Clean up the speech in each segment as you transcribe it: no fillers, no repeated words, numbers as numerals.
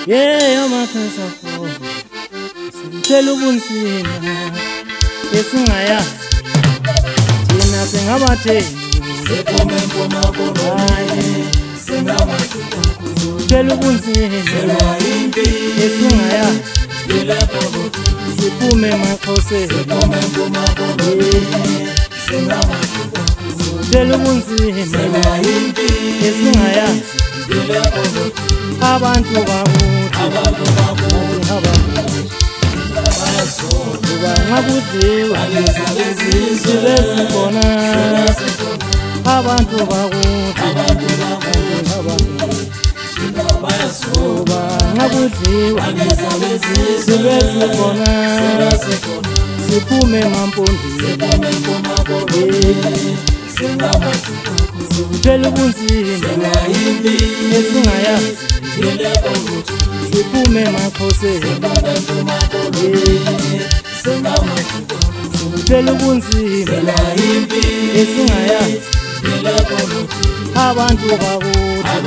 Yeah, mapheza for simthela ubunzima esingaya thina singabathengi Sephume empuma kolwaye singamathuba thela ubunzima impi esingaya yilapho siphume maxhoseni sephume empuma kolwaye singamathuba thela ubunzima impi esingaya yilapho abantu bakuthi abantu kuba nxa kudliwa sibezikhona abantu bakuthi kuba nxa kudliwa sibezikhona siphume emampondweni thela ubunzima esingayazi siphume emaxhoseni thela ubunzima esingayazi abantu bakuthi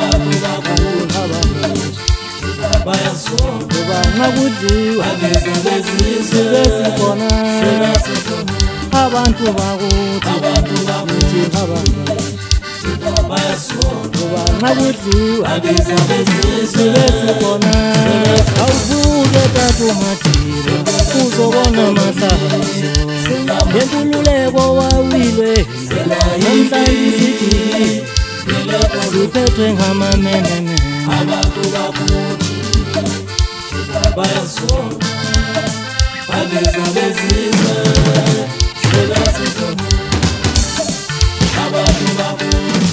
kuba nxa kudliwa sibezikhona abantu bakuthi kuba nxa kudliwa sibezikhona awuvuke tatumatile uzobona mahlazo ngenkululeko wawilwe namhlanje sithi siphethwe ngamamenene abantu bakuthi bayasonga abezabezizwe sebazikhona abantu bakuthi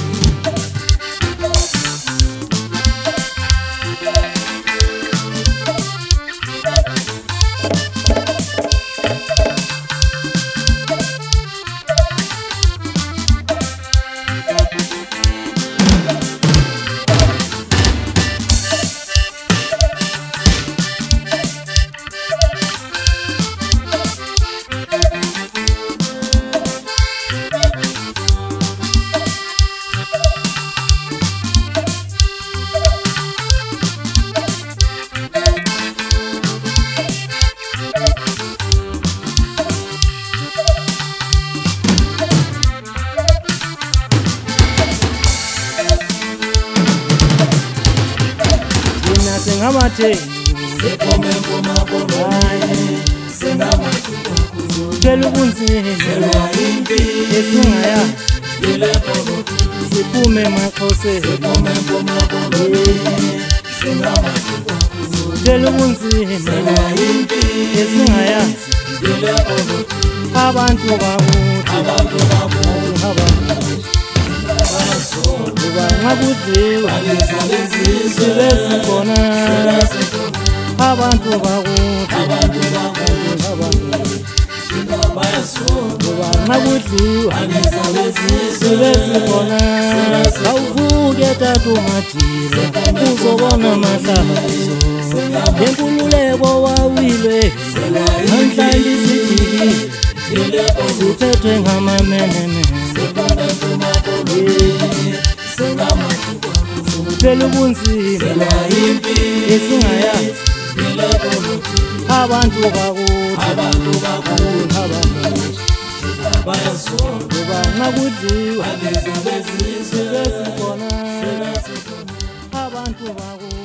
singabathengi sephume empuma kolwaye singamathuba thela ubunzima impi esingaya yilapho siphume emaxhoseni sephume empuma kolwaye singamathuba thela ubunzima impi esingayazi yilapho abantu bakuthi kuba nxa kudliwa sibezikhona abantu bakuthi kuba nxa kudliwa sibezikhona awuvuke tatumatile uzobona mahlazo ngenkululeko wawilwe namhlanje sithi siphethwe ngamamenene thela ubunzima esingayazi abantu bakuthi kuba nxa kudliwa sibezikhona abantu bakuthi